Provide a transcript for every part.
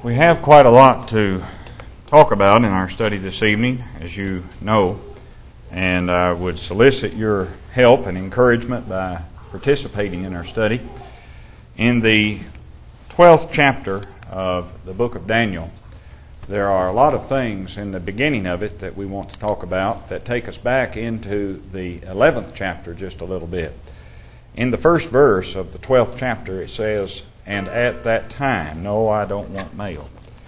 We have quite a lot to talk about in our study this evening, as you know, and I would solicit your help and encouragement by participating in our study. In the 12th chapter of the book of Daniel, there are a lot of things in the beginning of it that we want to talk about that take us back into the 11th chapter just a little bit. In the first verse of the 12th chapter, it says, "And at that time," no, I don't want mail.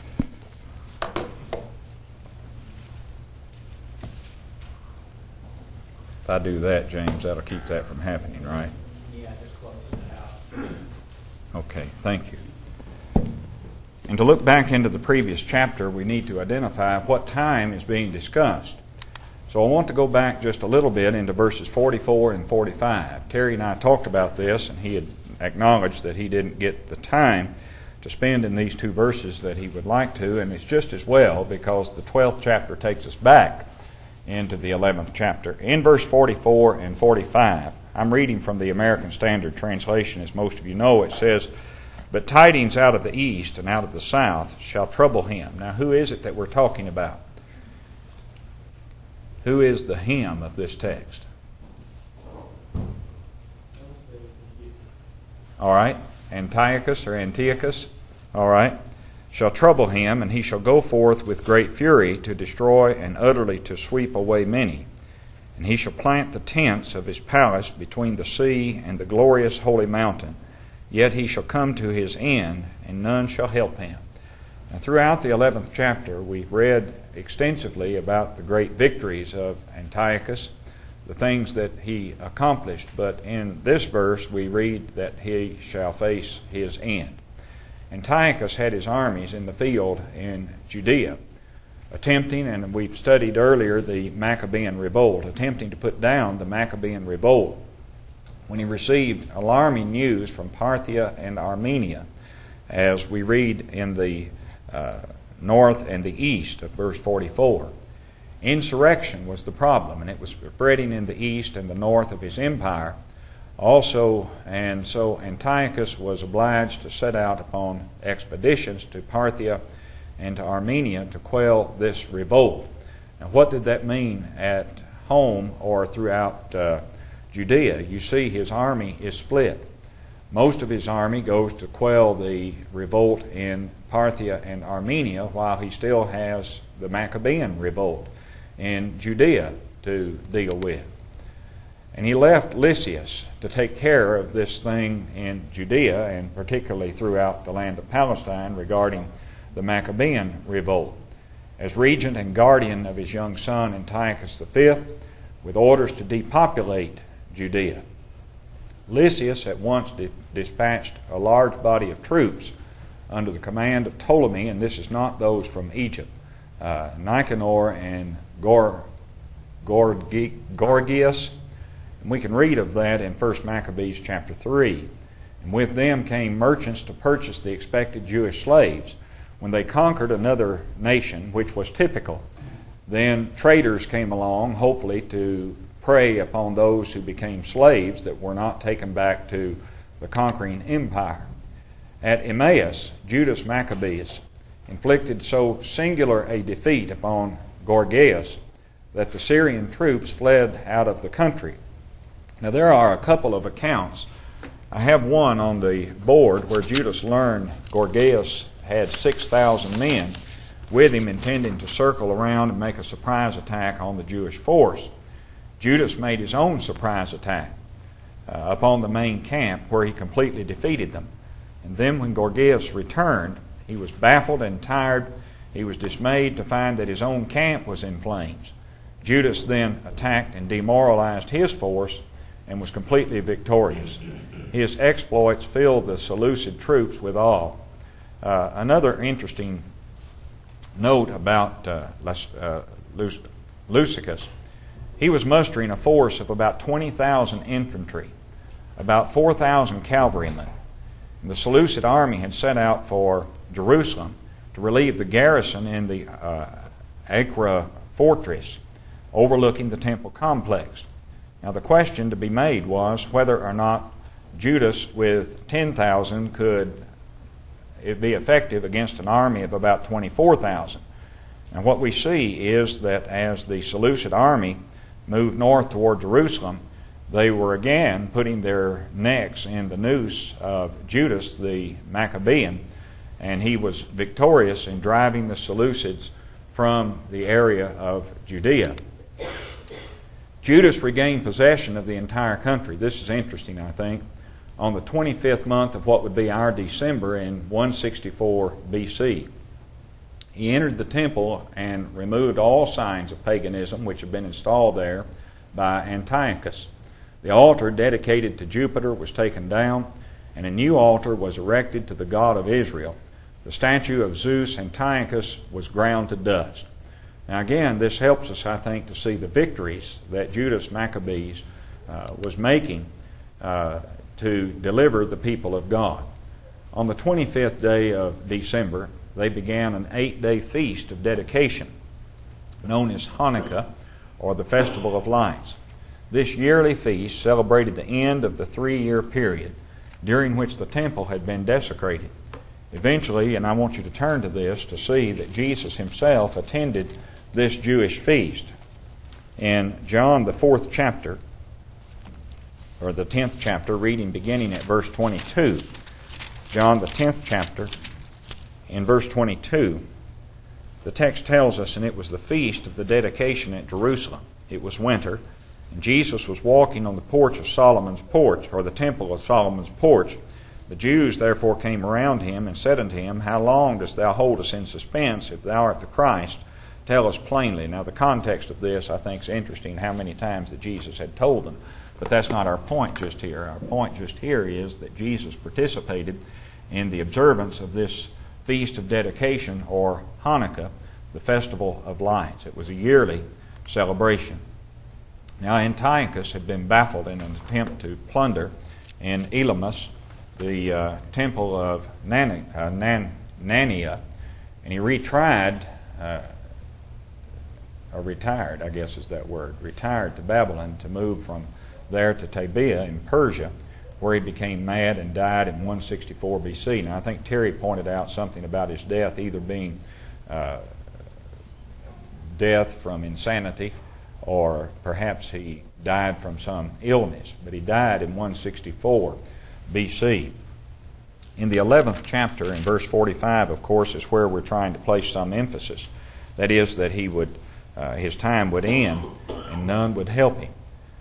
If I do that, James, that'll keep that from happening, right? Yeah, just close it out. Okay, thank you. And to look back into the previous chapter, we need to identify what time is being discussed. So I want to go back just a little bit into verses 44 and 45. Terry and I talked about this, and he had acknowledged that he didn't get the time to spend in these two verses that he would like to, and it's just as well because the 12th chapter takes us back into the 11th chapter. In verse 44 and 45, I'm reading from the American Standard Translation, as most of you know. It says, "But tidings out of the east and out of the south shall trouble him." Now, who is it that we're talking about? Who is the him of this text? All right. Antiochus or Antiochus. All right. "Shall trouble him, and he shall go forth with great fury to destroy and utterly to sweep away many. And he shall plant the tents of his palace between the sea and the glorious holy mountain. Yet he shall come to his end, and none shall help him." Now, throughout the 11th chapter, we've read extensively about the great victories of Antiochus, the things that he accomplished. But in this verse, we read that he shall face his end. Antiochus had his armies in the field in Judea, attempting, and we've studied earlier the Maccabean revolt, attempting to put down the Maccabean revolt, when he received alarming news from Parthia and Armenia, as we read in the north and the east of verse 44. Insurrection was the problem, and it was spreading in the east and the north of his empire also, and so Antiochus was obliged to set out upon expeditions to Parthia and to Armenia to quell this revolt. Now, what did that mean at home or throughout Judea? You see, his army is split. Most of his army goes to quell the revolt in Parthia and Armenia, while he still has the Maccabean revolt in Judea to deal with. And he left Lysias to take care of this thing in Judea, and particularly throughout the land of Palestine, regarding the Maccabean revolt, as regent and guardian of his young son Antiochus V, with orders to depopulate Judea. Lysias at once dispatched a large body of troops under the command of Ptolemy, and this is not those from Egypt, Nicanor and Gorgias. And we can read of that in 1 Maccabees chapter 3. And with them came merchants to purchase the expected Jewish slaves. When they conquered another nation, which was typical, then traders came along, hopefully to prey upon those who became slaves that were not taken back to the conquering empire. At Emmaus, Judas Maccabeus inflicted so singular a defeat upon Gorgias that the Syrian troops fled out of the country. Now, there are a couple of accounts. I have one on the board where Judas learned Gorgias had 6,000 men with him, intending to circle around and make a surprise attack on the Jewish force. Judas made his own surprise attack upon the main camp, where he completely defeated them. And then when Gorgias returned, he was baffled and tired. He was dismayed to find that his own camp was in flames. Judas then attacked and demoralized his force and was completely victorious. His exploits filled the Seleucid troops with awe. Another interesting note about Lucius: he was mustering a force of about 20,000 infantry, about 4,000 cavalrymen. And the Seleucid army had set out for Jerusalem to relieve the garrison in the Acra fortress overlooking the temple complex. Now, the question to be made was whether or not Judas with 10,000 could it be effective against an army of about 24,000. And what we see is that as the Seleucid army moved north toward Jerusalem, they were again putting their necks in the noose of Judas the Maccabean, and he was victorious in driving the Seleucids from the area of Judea. Judas regained possession of the entire country. This is interesting, I think. On the 25th month of what would be our December in 164 BC. He entered the temple and removed all signs of paganism which had been installed there by Antiochus. The altar dedicated to Jupiter was taken down, and a new altar was erected to the God of Israel. The statue of Zeus Antiochus was ground to dust. Now again, this helps us, I think, to see the victories that Judas Maccabees was making to deliver the people of God. On the 25th day of December, they began an 8-day feast of dedication, known as Hanukkah, or the Festival of Lights. This yearly feast celebrated the end of the 3-year period during which the temple had been desecrated. Eventually, and I want you to turn to this to see that Jesus himself attended this Jewish feast. In John the 4th chapter, or the 10th chapter, reading beginning at verse 22. John the 10th chapter, in verse 22, the text tells us, and it was the feast of the dedication at Jerusalem. It was winter, and Jesus was walking on the porch of Solomon's porch, or the temple of Solomon's porch. The Jews therefore came around him and said unto him, How long dost thou hold us in suspense? If thou art the Christ, tell us plainly. Now the context of this, I think, is interesting, how many times that Jesus had told them. But that's not our point just here. Our point just here is that Jesus participated in the observance of this Feast of Dedication, or Hanukkah, the Festival of Lights. It was a yearly celebration. Now Antiochus had been baffled in an attempt to plunder in Elymas, the temple of Nania, and he retired, I guess is that word, retired to Babylon to move from there to Tabea in Persia, where he became mad and died in 164 BC. Now I think Terry pointed out something about his death either being death from insanity, or perhaps he died from some illness, but he died in 164 BC. In the 11th chapter, in verse 45, of course, is where we're trying to place some emphasis. That is, that he would, his time would end and none would help him.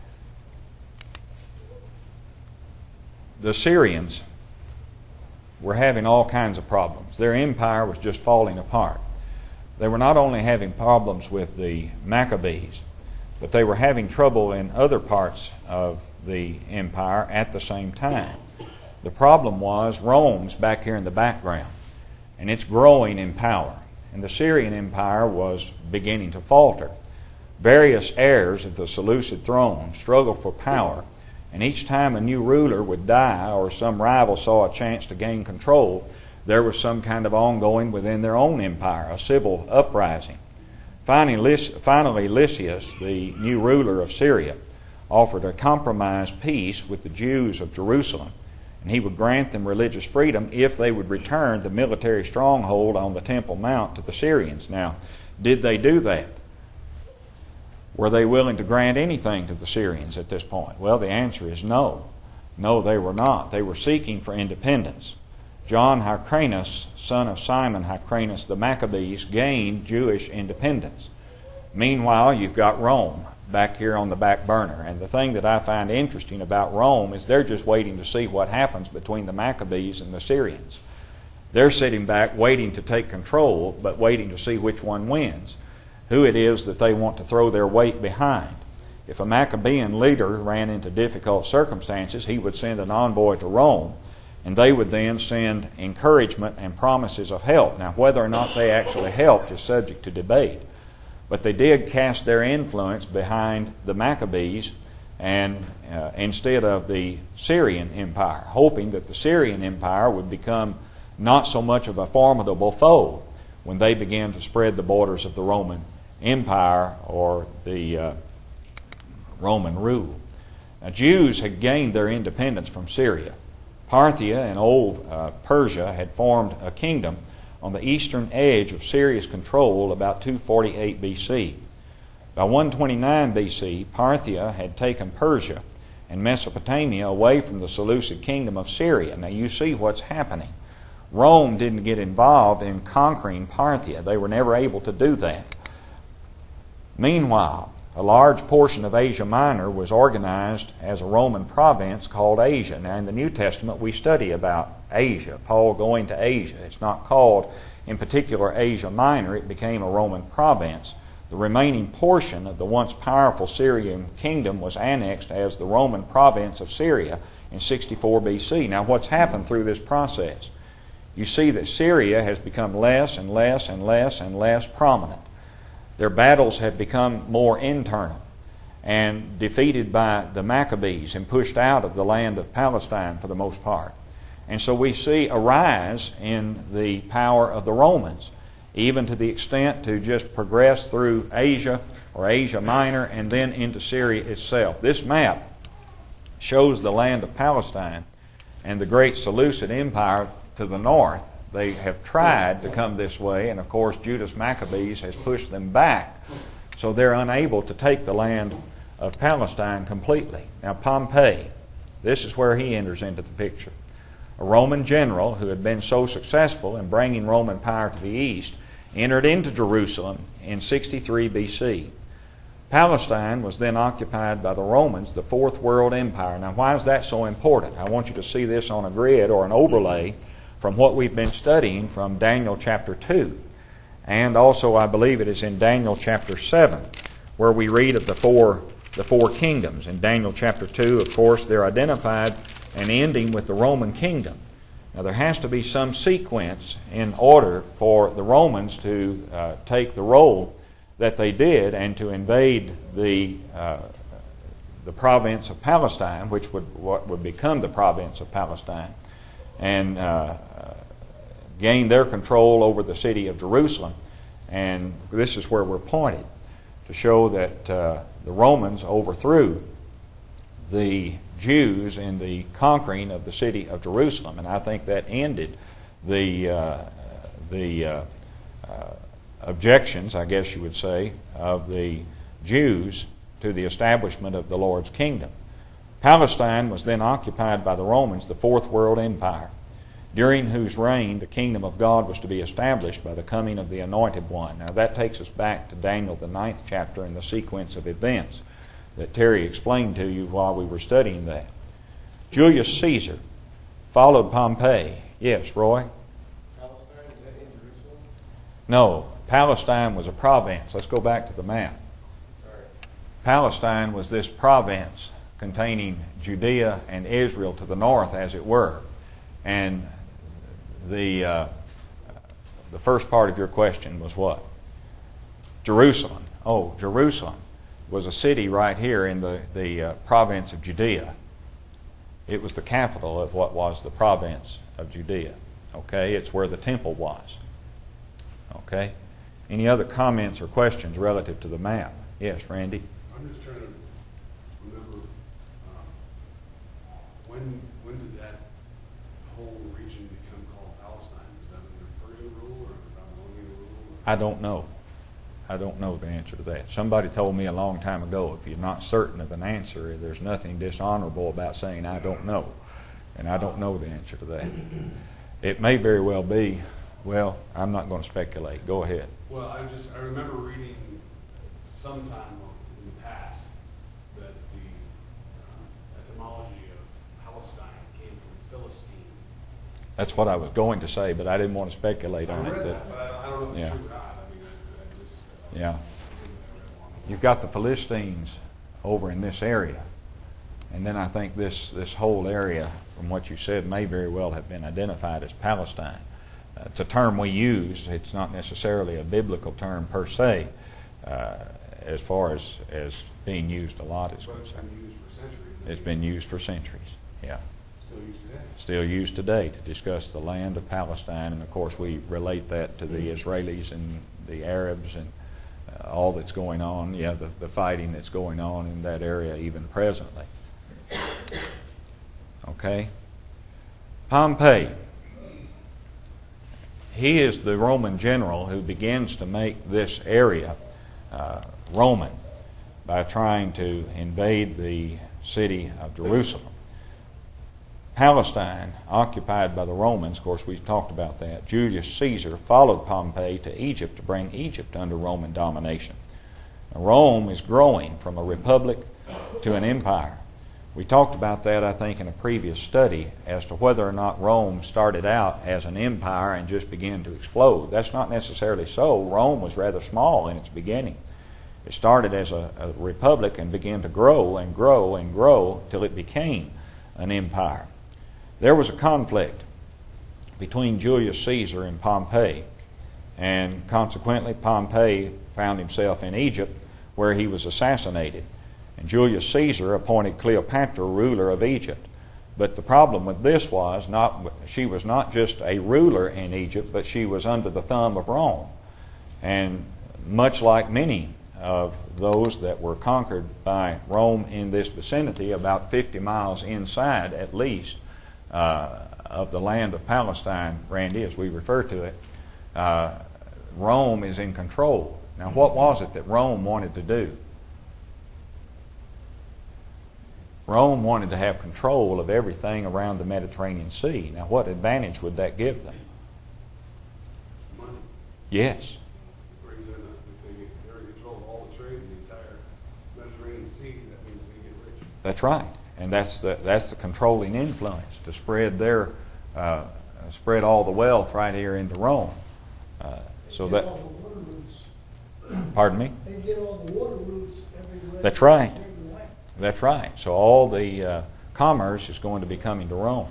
The Syrians were having all kinds of problems. Their empire was just falling apart. They were not only having problems with the Maccabees, but they were having trouble in other parts of the empire at the same time. The problem was Rome's back here in the background, and it's growing in power. And the Syrian Empire was beginning to falter. Various heirs of the Seleucid throne struggled for power, and each time a new ruler would die or some rival saw a chance to gain control, there was some kind of ongoing within their own empire, a civil uprising. Finally, Lysias, the new ruler of Syria, offered a compromise peace with the Jews of Jerusalem, and he would grant them religious freedom if they would return the military stronghold on the Temple Mount to the Syrians. Now, did they do that? Were they willing to grant anything to the Syrians at this point? Well, the answer is no. No, they were not. They were seeking for independence. John Hyrcanus, son of Simon Hyrcanus the Maccabees, gained Jewish independence. Meanwhile, you've got Rome back here on the back burner. And the thing that I find interesting about Rome is they're just waiting to see what happens between the Maccabees and the Syrians. They're sitting back waiting to take control, but waiting to see which one wins, who it is that they want to throw their weight behind. If a Maccabean leader ran into difficult circumstances, he would send an envoy to Rome, and they would then send encouragement and promises of help. Now, whether or not they actually helped is subject to debate. But they did cast their influence behind the Maccabees and instead of the Syrian Empire, hoping that the Syrian Empire would become not so much of a formidable foe when they began to spread the borders of the Roman Empire or the Roman rule. Now, Jews had gained their independence from Syria, Parthia and old Persia had formed a kingdom on the eastern edge of Syria's control about 248 BC. By 129 BC, Parthia had taken Persia and Mesopotamia away from the Seleucid kingdom of Syria. Now you see what's happening. Rome didn't get involved in conquering Parthia. They were never able to do that. Meanwhile, a large portion of Asia Minor was organized as a Roman province called Asia. Now in the New Testament we study about Asia, Paul going to Asia. It's not called in particular Asia Minor. It became a Roman province. The remaining portion of the once powerful Syrian kingdom was annexed as the Roman province of Syria in 64 BC. Now what's happened through this process? You see that Syria has become less and less and less and less prominent. Their battles have become more internal and defeated by the Maccabees and pushed out of the land of Palestine for the most part. And so we see a rise in the power of the Romans, even to the extent to just progress through Asia or Asia Minor and then into Syria itself. This map shows the land of Palestine and the great Seleucid Empire to the north. They have tried to come this way, and of course Judas Maccabees has pushed them back, so they're unable to take the land of Palestine completely. Now Pompey, this is where he enters into the picture. A Roman general who had been so successful in bringing Roman power to the east entered into Jerusalem in 63 BC. Palestine was then occupied by the Romans, the Fourth World Empire. Now why is that so important? I want you to see this on a grid or an overlay from what we've been studying from Daniel chapter 2. And also I believe it is in Daniel chapter 7 where we read of the four kingdoms. In Daniel chapter 2, of course, they're identified and ending with the Roman kingdom. Now there has to be some sequence in order for the Romans to take the role that they did and to invade the province of Palestine, which would become the province of Palestine, and gain their control over the city of Jerusalem. And this is where we're pointed, to show that the Romans overthrew the Jews in the conquering of the city of Jerusalem. And I think that ended the objections, I guess you would say, of the Jews to the establishment of the Lord's kingdom. Palestine was then occupied by the Romans, the Fourth World Empire, during whose reign the kingdom of God was to be established by the coming of the Anointed One. Now that takes us back to Daniel, the 9th chapter, and the sequence of events that Terry explained to you while we were studying that. Julius Caesar followed Pompey. Yes, Roy? Palestine, is that in Jerusalem? No, Palestine was a province. Let's go back to the map. Sorry. Palestine was this province containing Judea and Israel to the north, as it were. And the first part of your question was what? Jerusalem. Oh, Jerusalem was a city right here in the province of Judea. It was the capital of what was the province of Judea. Okay, it's where the temple was. Okay, any other comments or questions relative to the map? Yes, Randy? I'm just trying to remember, when did that whole region become called Palestine? Was that under Persian rule or Babylonian rule? I don't know. I don't know the answer to that. Somebody told me a long time ago, if you're not certain of an answer, there's nothing dishonorable about saying, I don't know. And I don't know the answer to that. It may very well be, well, I'm not going to speculate. Go ahead. Well, I remember reading sometime in the past that the etymology of Palestine came from Philistine. That's what I was going to say, but I didn't want to speculate on I read it. that, but I don't know if it's Yeah. true or not. I mean, I just... Yeah. You've got the Philistines over in this area. And then I think this whole area, from what you said, may very well have been identified as Palestine. It's a term we use. It's not necessarily a biblical term per se, as far as being used a lot is But it's concerned. been used for centuries. It's been used for centuries. Yeah. Still used today. Still used today to discuss the land of Palestine. And of course we relate that to the Israelis and the Arabs and all that's going on, the fighting that's going on in that area even presently. Okay? Pompey. He is the Roman general who begins to make this area Roman by trying to invade the city of Jerusalem. Palestine, occupied by the Romans, of course we've talked about that. Julius Caesar followed Pompey to Egypt to bring Egypt under Roman domination. Now, Rome is growing from a republic to an empire. We talked about that, I think, in a previous study as to whether or not Rome started out as an empire and just began to explode. That's not necessarily so. Rome was rather small in its beginning. It started as a republic and began to grow and grow and grow till it became an empire. There was a conflict between Julius Caesar and Pompey, and consequently Pompey found himself in Egypt where he was assassinated. And Julius Caesar appointed Cleopatra ruler of Egypt. But the problem with this was she was not just a ruler in Egypt, but she was under the thumb of Rome. And much like many of those that were conquered by Rome in this vicinity, about 50 miles inside at least of the land of Palestine, Randy, as we refer to it, Rome is in control. Now, what was it that Rome wanted to do? Rome wanted to have control of everything around the Mediterranean Sea. Now, what advantage would that give them? Money. Yes. Brings in if they're in control of all the trade in the entire Mediterranean Sea, that means they get rich. That's right, and that's the controlling influence to spread spread all the wealth right here into Rome. So that. All the water routes. Pardon me. They get all the water routes everywhere. That's right. That's right. So all the commerce is going to be coming to Rome.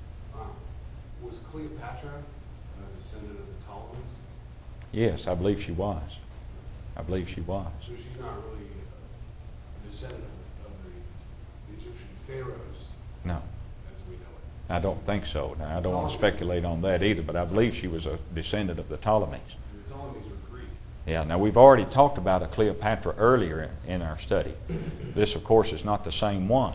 Was Cleopatra a descendant of the Ptolemies? Yes, I believe she was. I believe she was. So she's not really a descendant of the Egyptian pharaohs No, as we know it. I don't think so. Now, I don't want to speculate on that either, but I believe she was a descendant of the Ptolemies. The Ptolemies were Greek. Yeah, now we've already talked about a Cleopatra earlier in our study. This, of course, is not the same one.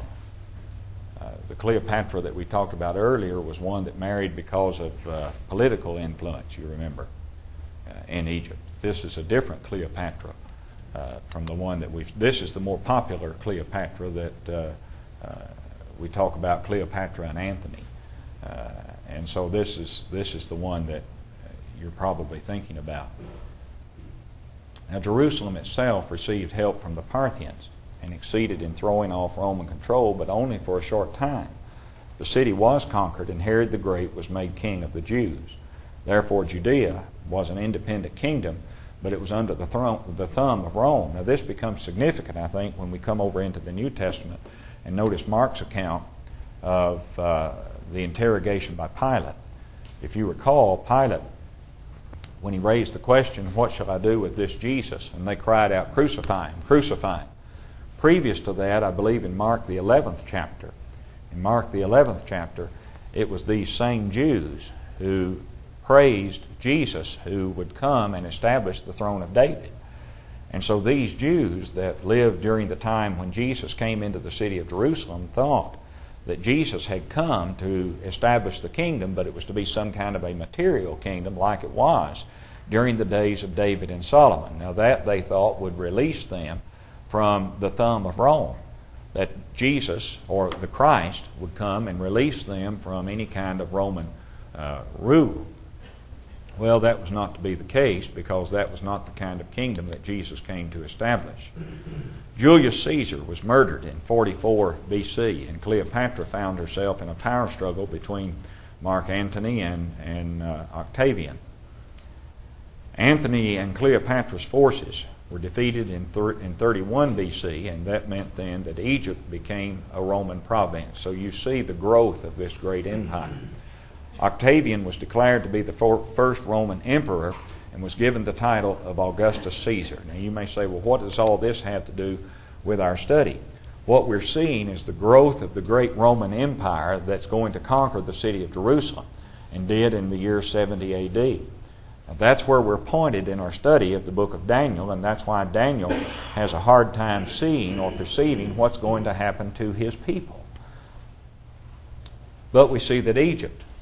The Cleopatra that we talked about earlier was one that married because of political influence, you remember, in Egypt. This is a different Cleopatra from the one that this is the more popular Cleopatra that we talk about, Cleopatra and Antony. And so this is the one that you're probably thinking about. Now, Jerusalem itself received help from the Parthians and succeeded in throwing off Roman control, but only for a short time. The city was conquered, and Herod the Great was made king of the Jews. Therefore, Judea was an independent kingdom, but it was under the thumb of Rome. Now, this becomes significant, I think, when we come over into the New Testament and notice Mark's account of the interrogation by Pilate. If you recall, Pilate, when he raised the question, what shall I do with this Jesus? And they cried out, crucify him, crucify him. Previous to that, I believe in Mark the 11th chapter, it was these same Jews who praised Jesus who would come and establish the throne of David. And so these Jews that lived during the time when Jesus came into the city of Jerusalem thought that Jesus had come to establish the kingdom, but it was to be some kind of a material kingdom like it was during the days of David and Solomon. Now that, they thought, would release them from the thumb of Rome, that Jesus, or the Christ, would come and release them from any kind of Roman rule. Well, that was not to be the case, because that was not the kind of kingdom that Jesus came to establish. Julius Caesar was murdered in 44 BC, and Cleopatra found herself in a power struggle between Mark Antony and Octavian. Antony and Cleopatra's forces were defeated in 31 BC, and that meant then that Egypt became a Roman province. So you see the growth of this great empire. Octavian was declared to be the first Roman emperor and was given the title of Augustus Caesar. Now you may say, well, what does all this have to do with our study? What we're seeing is the growth of the great Roman Empire that's going to conquer the city of Jerusalem, and did in the year 70 A.D. Now, that's where we're pointed in our study of the book of Daniel, and that's why Daniel has a hard time seeing or perceiving what's going to happen to his people. But we see that Egypt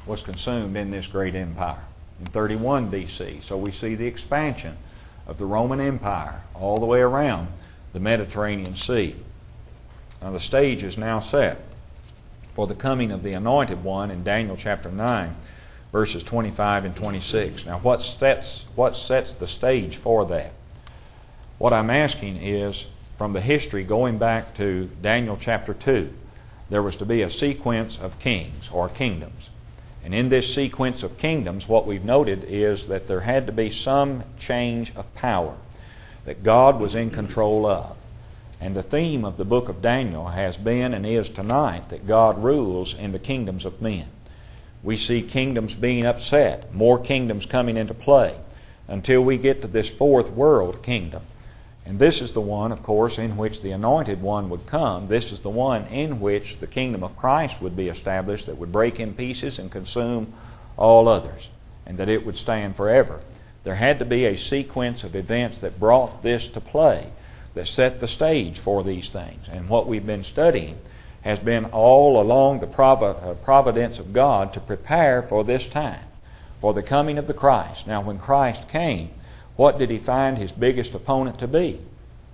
was consumed in this great empire in 31 BC. So we see the expansion of the Roman Empire all the way around the Mediterranean Sea. Now the stage is now set for the coming of the Anointed One in Daniel chapter 9, verses 25 and 26. Now what sets the stage for that? What I'm asking is, from the history going back to Daniel chapter 2, there was to be a sequence of kings or kingdoms. And in this sequence of kingdoms, what we've noted is that there had to be some change of power that God was in control of. And the theme of the book of Daniel has been and is tonight that God rules in the kingdoms of men. We see kingdoms being upset, more kingdoms coming into play, until we get to this fourth world kingdom. And this is the one, of course, in which the Anointed One would come. This is the one in which the kingdom of Christ would be established, that would break in pieces and consume all others, and that it would stand forever. There had to be a sequence of events that brought this to play, that set the stage for these things. And what we've been studying has been all along the providence of God to prepare for this time, for the coming of the Christ. Now, when Christ came, what did He find His biggest opponent to be?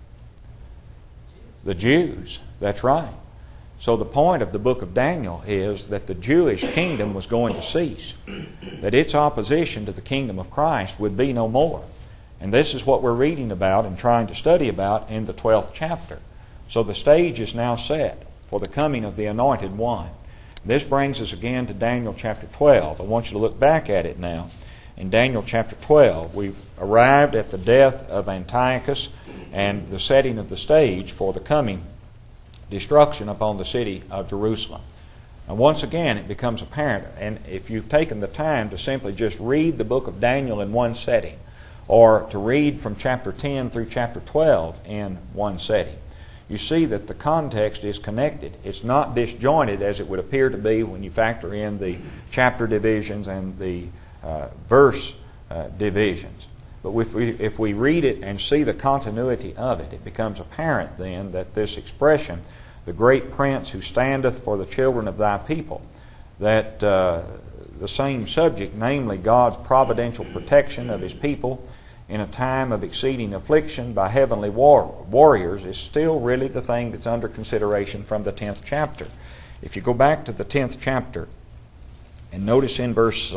The Jews. That's right. So the point of the book of Daniel is that the Jewish kingdom was going to cease, that its opposition to the kingdom of Christ would be no more. And this is what we're reading about and trying to study about in the 12th chapter. So the stage is now set for the coming of the Anointed One. This brings us again to Daniel chapter 12. I want you to look back at it now. In Daniel chapter 12, we've arrived at the death of Antiochus and the setting of the stage for the coming destruction upon the city of Jerusalem. And once again, it becomes apparent, and if you've taken the time to simply just read the book of Daniel in one setting, or to read from chapter 10 through chapter 12 in one setting, you see that the context is connected. It's not disjointed as it would appear to be when you factor in the chapter divisions and the verse divisions. But if we read it and see the continuity of it, it becomes apparent then that this expression, the great prince who standeth for the children of thy people, that the same subject, namely God's providential protection of His people in a time of exceeding affliction by heavenly warriors, is still really the thing that's under consideration from the 10th chapter. If you go back to the 10th chapter and notice in verse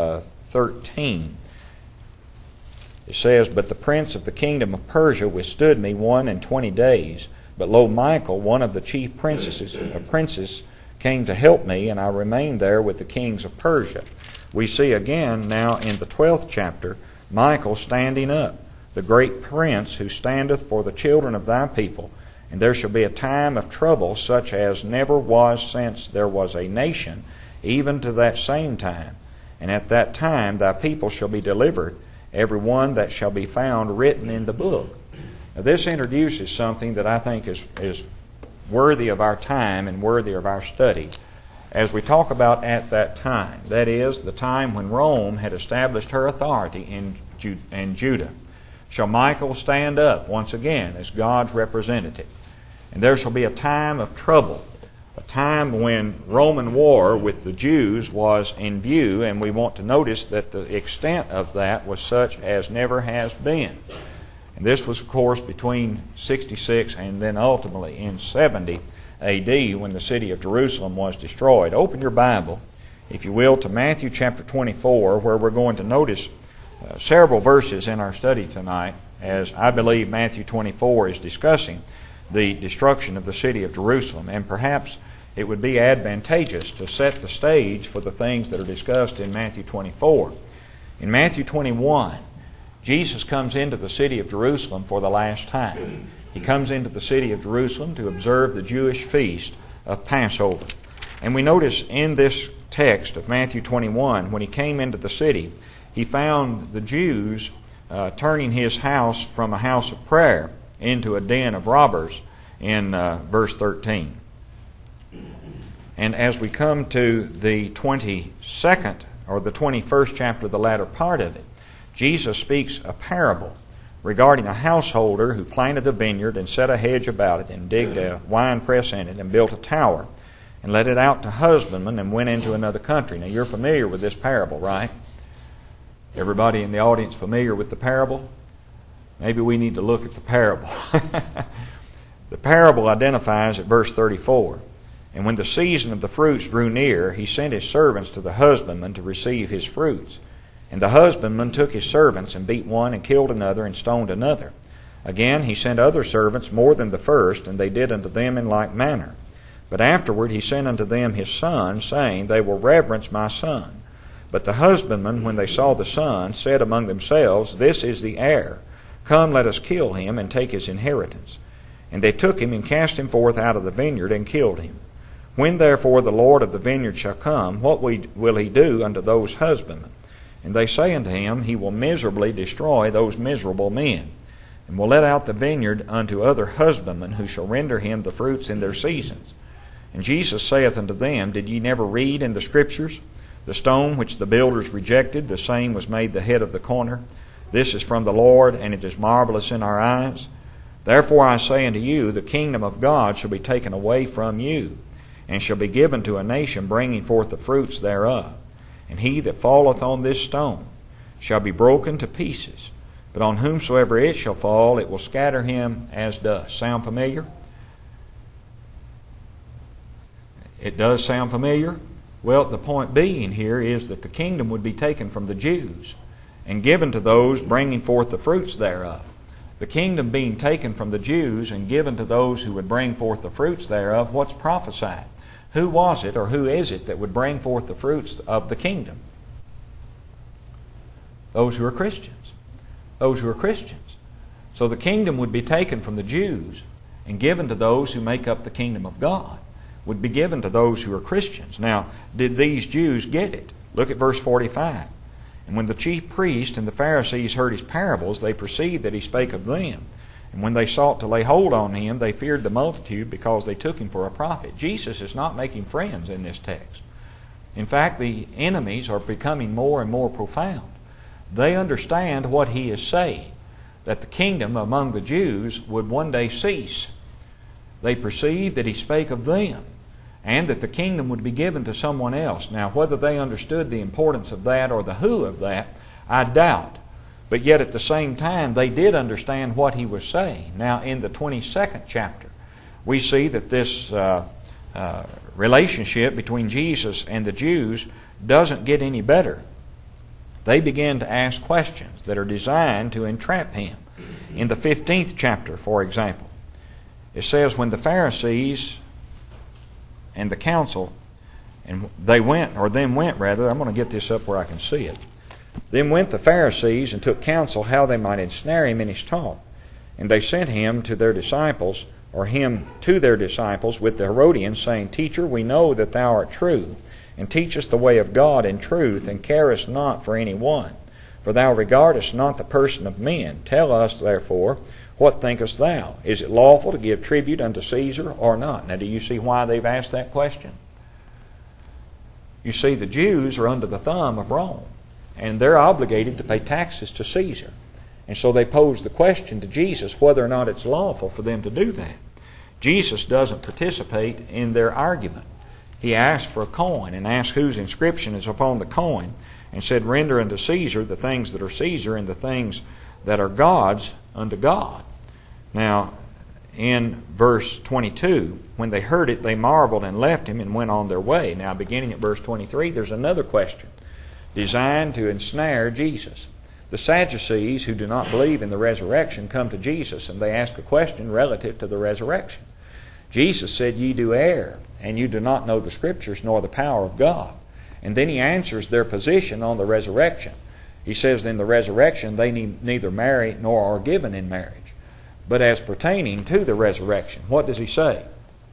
13, it says, But the prince of the kingdom of Persia withstood me 21 days, but lo, Michael, one of the chief princes, came to help me, and I remained there with the kings of Persia. We see again now in the 12th chapter, Michael standing up, the great prince who standeth for the children of thy people. And there shall be a time of trouble such as never was since there was a nation, even to that same time. And at that time thy people shall be delivered, every one that shall be found written in the book. Now this introduces something that I think is worthy of our time and worthy of our study as we talk about at that time. That is, the time when Rome had established her authority in Judah. Shall Michael stand up once again as God's representative. And there shall be a time of trouble, a time when Roman war with the Jews was in view, and we want to notice that the extent of that was such as never has been. And this was, of course, between 66 and then ultimately in 70 A.D. when the city of Jerusalem was destroyed. Open your Bible, if you will, to Matthew chapter 24, where we're going to notice several verses in our study tonight, as I believe Matthew 24 is discussing the destruction of the city of Jerusalem. And perhaps it would be advantageous to set the stage for the things that are discussed in Matthew 24. In Matthew 21, Jesus comes into the city of Jerusalem for the last time. He comes into the city of Jerusalem to observe the Jewish feast of Passover. And we notice in this text of Matthew 21, when He came into the city, He found the Jews turning His house from a house of prayer into a den of robbers in verse 13. And as we come to the 22nd or the 21st chapter, the latter part of it, Jesus speaks a parable regarding a householder who planted a vineyard and set a hedge about it and digged a wine press in it and built a tower and let it out to husbandmen, and went into another country. Now you're familiar with this parable, right? Everybody in the audience familiar with the parable? Maybe we need to look at the parable. The parable identifies at verse 34, "And when the season of the fruits drew near, he sent his servants to the husbandman to receive his fruits. And the husbandman took his servants, and beat one, and killed another, and stoned another. Again he sent other servants more than the first, and they did unto them in like manner. But afterward he sent unto them his son, saying, They will reverence my son. But the husbandmen, when they saw the son, said among themselves, This is the heir. Come, let us kill him, and take his inheritance. And they took him, and cast him forth out of the vineyard, and killed him. When therefore the Lord of the vineyard shall come, what will he do unto those husbandmen? And they say unto him, He will miserably destroy those miserable men, and will let out the vineyard unto other husbandmen, who shall render him the fruits in their seasons. And Jesus saith unto them, Did ye never read in the Scriptures, The stone which the builders rejected, the same was made the head of the corner? This is from the Lord, and it is marvelous in our eyes. Therefore I say unto you, the kingdom of God shall be taken away from you, and shall be given to a nation bringing forth the fruits thereof. And he that falleth on this stone shall be broken to pieces, but on whomsoever it shall fall, it will scatter him as dust." Sound familiar? It does sound familiar? Well, the point being here is that the kingdom would be taken from the Jews and given to those bringing forth the fruits thereof. The kingdom being taken from the Jews and given to those who would bring forth the fruits thereof, what's prophesied? Who was it, or who is it, that would bring forth the fruits of the kingdom? Those who are Christians. Those who are Christians. So the kingdom would be taken from the Jews and given to those who make up the kingdom of God. Would be given to those who are Christians. Now, did these Jews get it? Look at verse 45. "And when the chief priests and the Pharisees heard his parables, they perceived that he spake of them. And when they sought to lay hold on him, they feared the multitude, because they took him for a prophet." Jesus is not making friends in this text. In fact, the enemies are becoming more and more profound. They understand what he is saying, that the kingdom among the Jews would one day cease. They perceived that he spake of them, and that the kingdom would be given to someone else. Now, whether they understood the importance of that or the who of that, I doubt. But yet at the same time, they did understand what he was saying. Now, in the 22nd chapter, we see that this relationship between Jesus and the Jews doesn't get any better. They begin to ask questions that are designed to entrap him. In the 15th chapter, for example, it says, "When the Pharisees and the council, and them went, I'm going to get this up where I can see it. Then went the Pharisees and took counsel how they might ensnare him in his talk. And they sent him to their disciples, with the Herodians, saying, Teacher, we know that thou art true, and teachest the way of God in truth, and carest not for any one. For thou regardest not the person of men. Tell us, therefore, what thinkest thou? Is it lawful to give tribute unto Caesar or not?" Now, do you see why they've asked that question? You see, the Jews are under the thumb of Rome, and they're obligated to pay taxes to Caesar. And so they pose the question to Jesus whether or not it's lawful for them to do that. Jesus doesn't participate in their argument. He asked for a coin and asked whose inscription is upon the coin, and said, "Render unto Caesar the things that are Caesar, and the things that are God's unto God." Now, in verse 22, when they heard it, they marveled and left him and went on their way. Now, beginning at verse 23, there's another question designed to ensnare Jesus. The Sadducees, who do not believe in the resurrection, come to Jesus and they ask a question relative to the resurrection. Jesus said, "Ye do err, and you do not know the Scriptures nor the power of God." And then he answers their position on the resurrection. He says, in the resurrection they neither marry nor are given in marriage. But as pertaining to the resurrection, what does he say?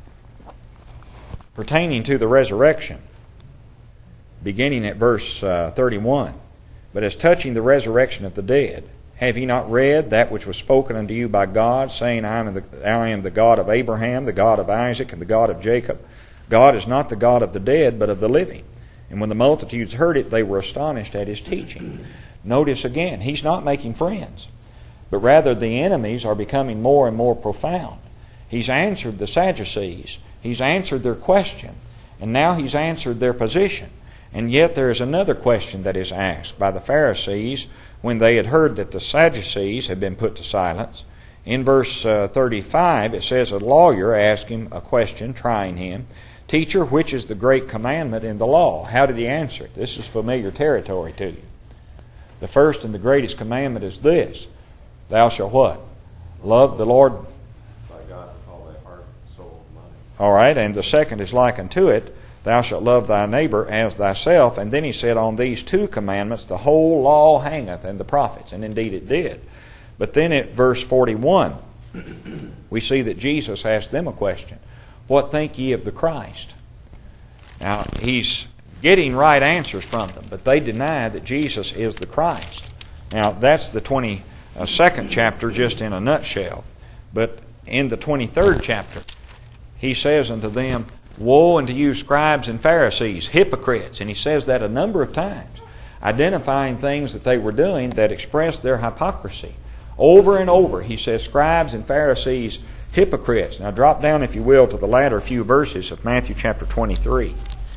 Pertaining to the resurrection, beginning at verse 31. "But as touching the resurrection of the dead, have ye not read that which was spoken unto you by God, saying, I am the God of Abraham, the God of Isaac, and the God of Jacob? God is not the God of the dead, but of the living. And when the multitudes heard it, they were astonished at his teaching." Notice again, he's not making friends, but rather the enemies are becoming more and more profound. He's answered the Sadducees. He's answered their question. And now he's answered their position. And yet there is another question that is asked by the Pharisees when they had heard that the Sadducees had been put to silence. In verse 35, it says, a lawyer asked him a question, trying him, Teacher, which is the great commandment in the law? How did he answer it? This is familiar territory to you. The first and the greatest commandment is this. Thou shalt what? Love the Lord By God with all thy heart, soul, and mind. All right, and the second is like unto it, thou shalt love thy neighbor as thyself. And then he said, on these two commandments the whole law hangeth, and the prophets. And indeed it did. But then at verse 41, we see that Jesus asked them a question. What think ye of the Christ? Now, he's getting right answers from them, but they deny that Jesus is the Christ. Now, that's the 22nd chapter just in a nutshell. But in the 23rd chapter, he says unto them, Woe unto you, scribes and Pharisees, hypocrites. And he says that a number of times, identifying things that they were doing that expressed their hypocrisy. Over and over, he says, scribes and Pharisees, hypocrites. Now drop down, if you will, to the latter few verses of Matthew chapter 23.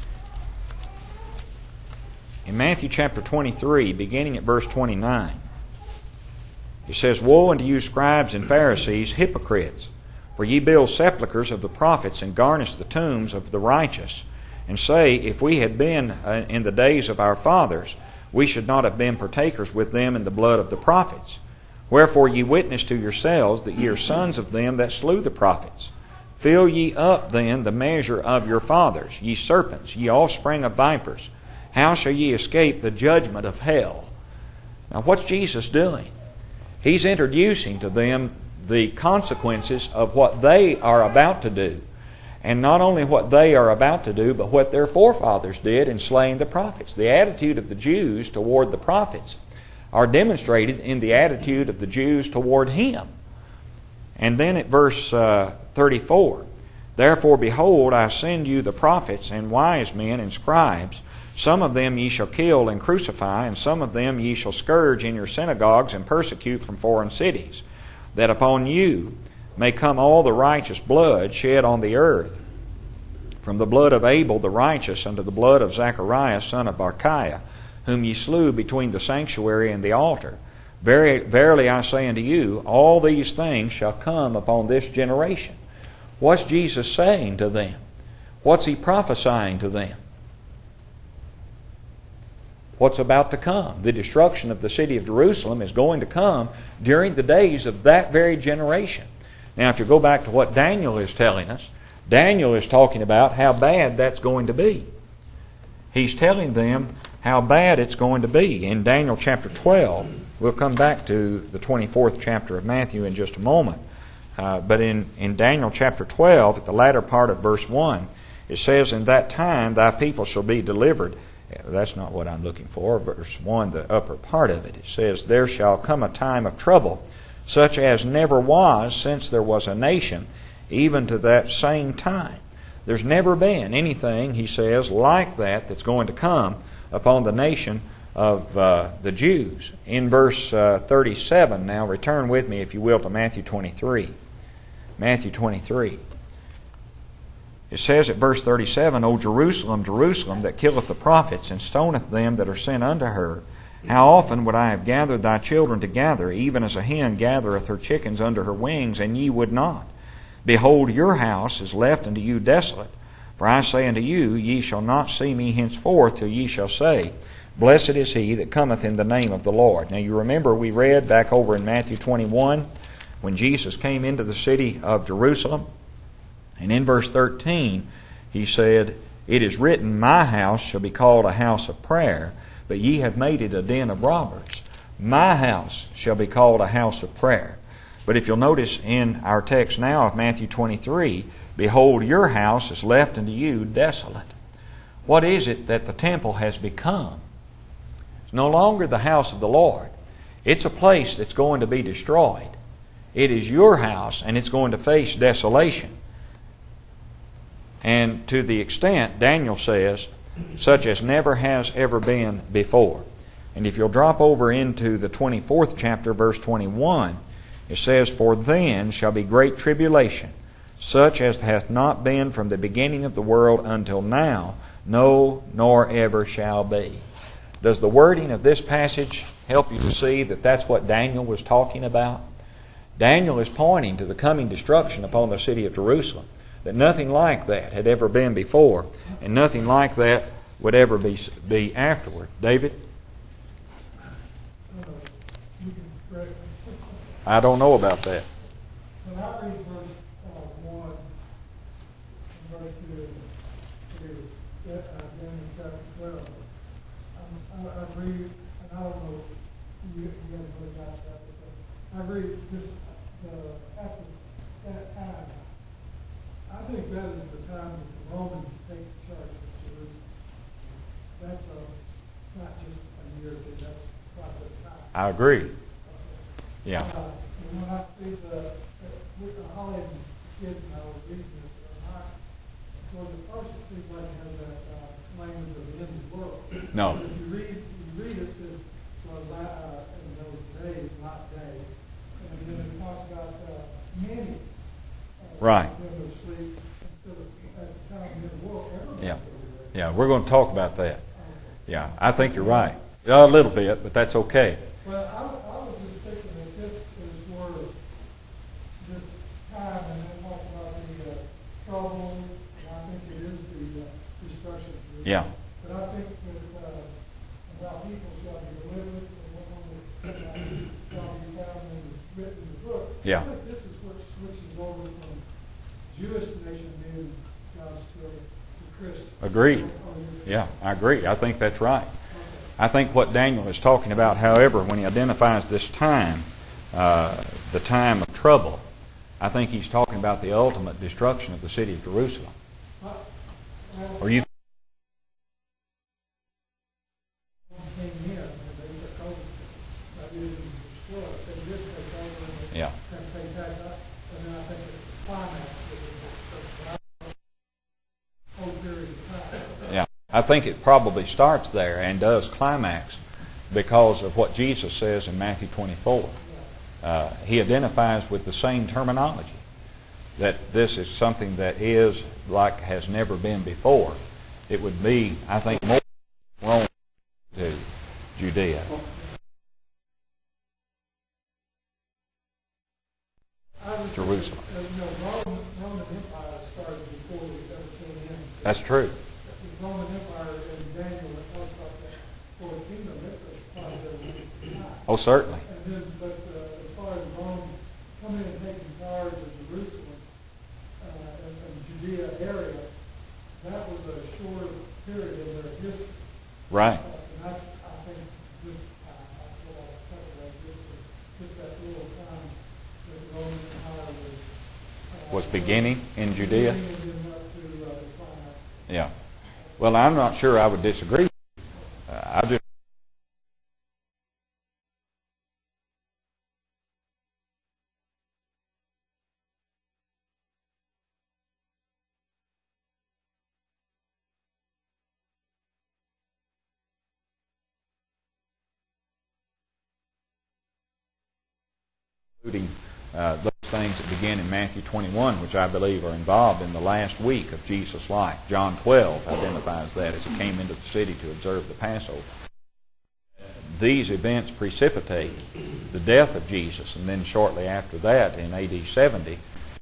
In Matthew chapter 23, beginning at verse 29, it says, Woe unto you, scribes and Pharisees, hypocrites! For ye build sepulchres of the prophets, and garnish the tombs of the righteous, and say, If we had been in the days of our fathers, we should not have been partakers with them in the blood of the prophets. Wherefore ye witness to yourselves that ye are sons of them that slew the prophets. Fill ye up then the measure of your fathers, ye serpents, ye offspring of vipers. How shall ye escape the judgment of hell? Now what's Jesus doing? He's introducing to them the consequences of what they are about to do. And not only what they are about to do, but what their forefathers did in slaying the prophets. The attitude of the Jews toward the prophets are demonstrated in the attitude of the Jews toward Him. And then at verse 34, Therefore, behold, I send you the prophets and wise men and scribes. Some of them ye shall kill and crucify, and some of them ye shall scourge in your synagogues and persecute from foreign cities, that upon you may come all the righteous blood shed on the earth, from the blood of Abel the righteous unto the blood of Zacharias son of Barchiah, whom ye slew between the sanctuary and the altar. Verily I say unto you, all these things shall come upon this generation. What's Jesus saying to them? What's He prophesying to them? What's about to come? The destruction of the city of Jerusalem is going to come during the days of that very generation. Now, if you go back to what Daniel is telling us, Daniel is talking about how bad that's going to be. He's telling them how bad it's going to be. In Daniel chapter 12, we'll come back to the 24th chapter of Matthew in just a moment. But in Daniel chapter 12, at the latter part of verse 1, it says, In that time thy people shall be delivered. That's not what I'm looking for. Verse 1, the upper part of it, it says, There shall come a time of trouble, such as never was since there was a nation, even to that same time. There's never been anything, he says, like that that's going to come upon the nation of the Jews. In verse 37, now return with me, if you will, to Matthew 23. Matthew 23. It says at verse 37, O Jerusalem, Jerusalem, that killeth the prophets, and stoneth them that are sent unto her, how often would I have gathered thy children together, even as a hen gathereth her chickens under her wings, and ye would not? Behold, your house is left unto you desolate. For I say unto you, ye shall not see me henceforth, till ye shall say, Blessed is he that cometh in the name of the Lord. Now you remember we read back over in Matthew 21, when Jesus came into the city of Jerusalem, and in verse 13 he said, It is written, My house shall be called a house of prayer, but ye have made it a den of robbers. My house shall be called a house of prayer. But if you'll notice in our text now of Matthew 23, Behold, your house is left unto you desolate. What is it that the temple has become? It's no longer the house of the Lord. It's a place that's going to be destroyed. It is your house, and it's going to face desolation. And to the extent, Daniel says, such as never has ever been before. And if you'll drop over into the 24th chapter, verse 21, it says, For then shall be great tribulation, such as hath not been from the beginning of the world until now, no, nor ever shall be. Does the wording of this passage help you to see that that's what Daniel was talking about? Daniel is pointing to the coming destruction upon the city of Jerusalem, that nothing like that had ever been before, and nothing like that would ever be afterward. David? You can correct me. I don't know about that. When I read verse 1 and verse 2, Daniel chapter 12, I read, and I don't know if you guys really got that, but I read this, at that time. I think that is the time that the Romans take charge of Jerusalem. That's not just a year thing, that's probably the time. I agree. Yeah. And when I see Holly and the kids and I were reading this, well, at first it seems like it has that language of the end of the world. No. But if you read it, it says, well, in those days, not day. And then it talks about many. Right. Them of sleep instead of at the time of the end of the world. Everybody's Yeah. gonna be ready. Yeah, we're going to talk about that. Yeah, I think you're right. A little bit, but that's okay. Well, I was just thinking that this is where this time, and then talks about the trouble, and I think it is the destruction. Yeah. But I think that about people shall be delivered, and what shall be found and written in the book. Yeah. I think this is what switches over from Jewish nation being God's children to Christian. Agreed. Yeah, I agree. I think that's right. I think what Daniel is talking about, however, when he identifies this time, the time of trouble, I think he's talking about the ultimate destruction of the city of Jerusalem. Or you? Came in and they took over. That is destroyed. They did take over and Yeah. they back up. And then I think it's the climax of the whole period of time. Yeah. I think it probably starts there and does climax because of what Jesus says in Matthew 24. He identifies with the same terminology, that this is something that is like has never been before. It would be, I think, more Rome to Judea. Jerusalem. Roman Empire started before we ever came in. That's true. The Roman Empire and Daniel that talks about that fourth kingdom, that's a part of their time. Oh, certainly. And then, but as far as Rome coming and taking charge of Jerusalem and Judea area, that was a short period of their history. Right. And that's, I think, this time, that's what I was talking about, just that little time that the Roman Empire Was beginning in Judea. beginning and then up to the climax. Yeah. Well, I'm not sure I would disagree. I just including those things that begin in Matthew 21, which I believe are involved in the last week of Jesus' life. John 12 identifies that as he came into the city to observe the Passover. These events precipitate the death of Jesus, and then shortly after that, in AD 70,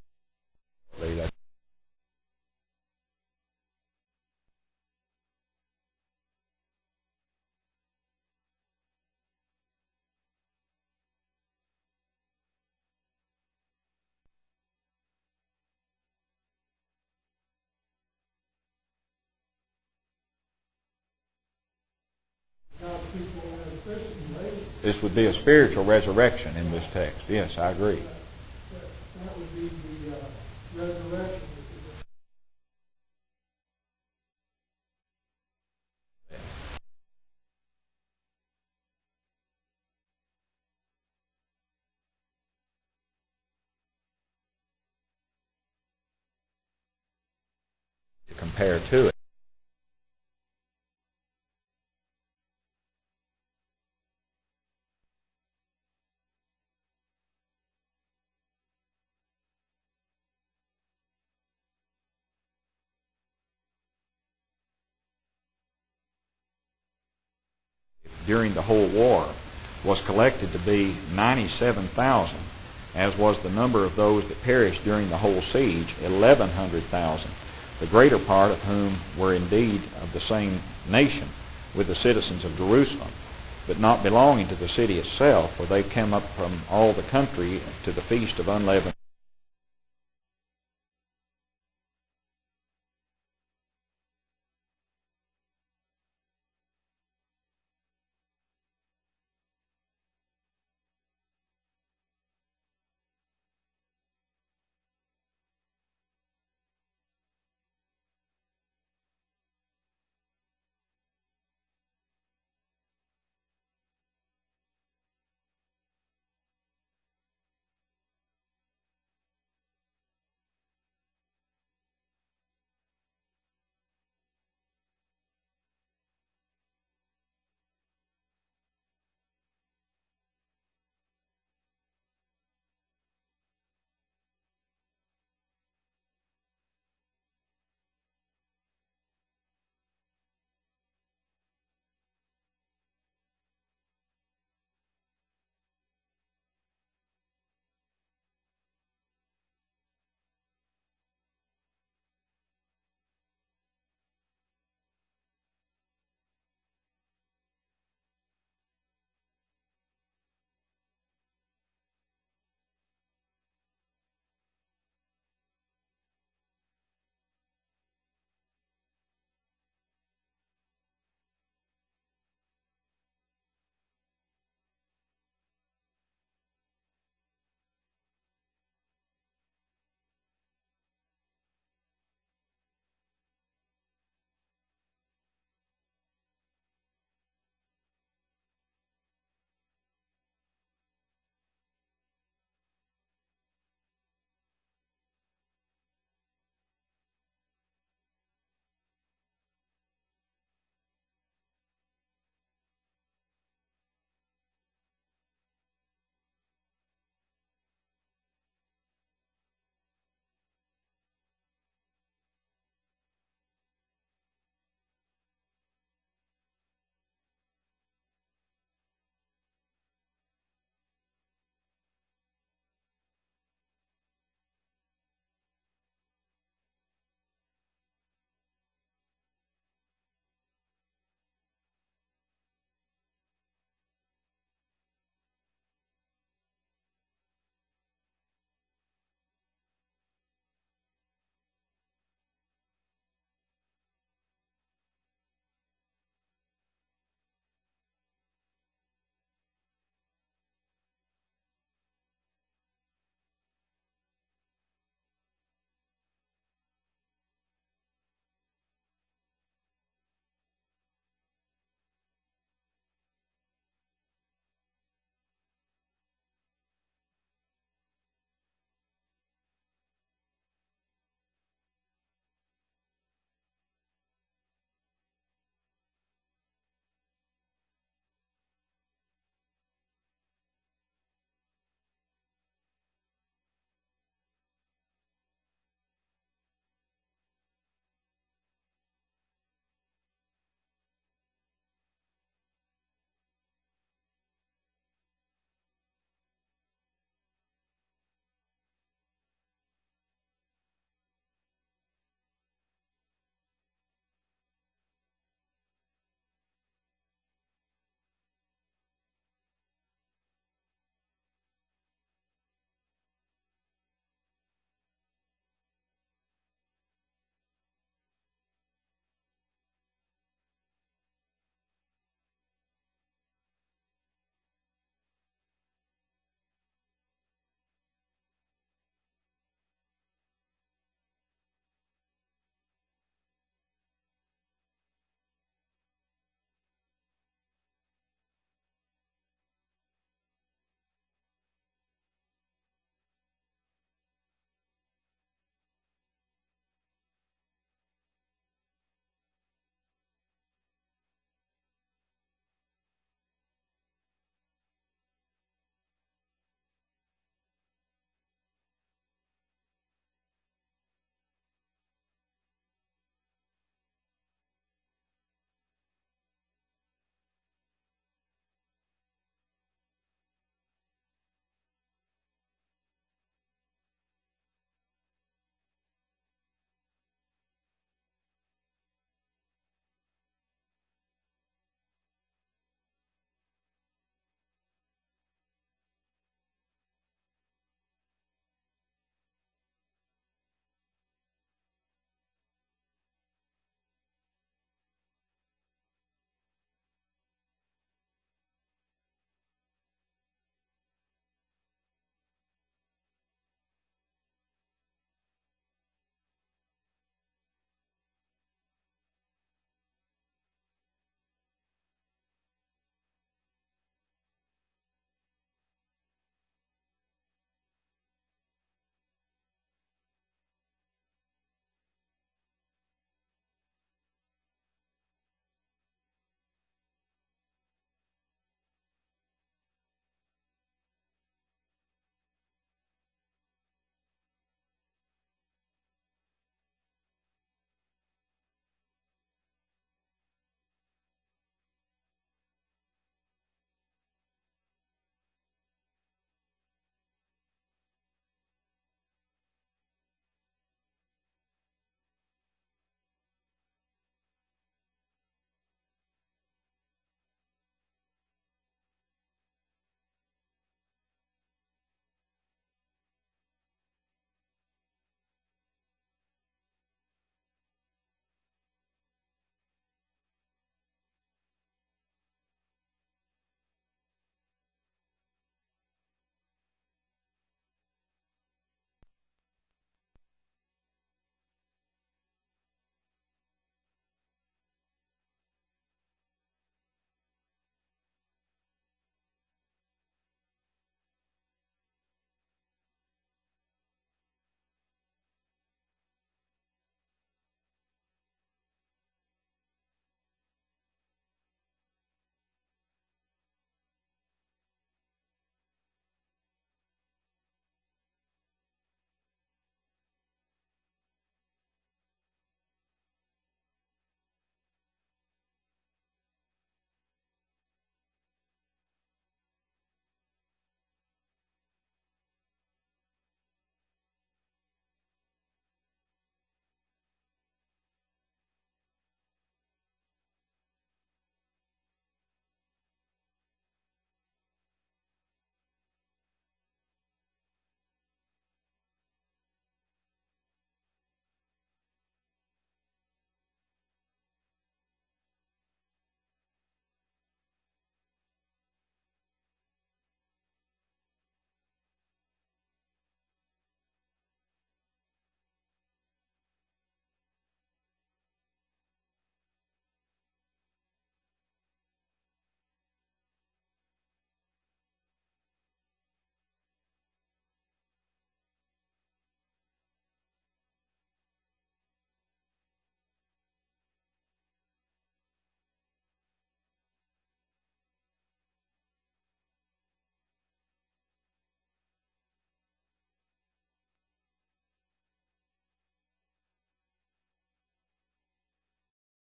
God's people as Christians, this would be a spiritual resurrection in this text. Yes, I agree. that would be the resurrection. To compare to it. during the whole war was collected to be 97,000, as was the number of those that perished during the whole siege, 1,100,000, the greater part of whom were indeed of the same nation with the citizens of Jerusalem, but not belonging to the city itself, for they came up from all the country to the feast of unleavened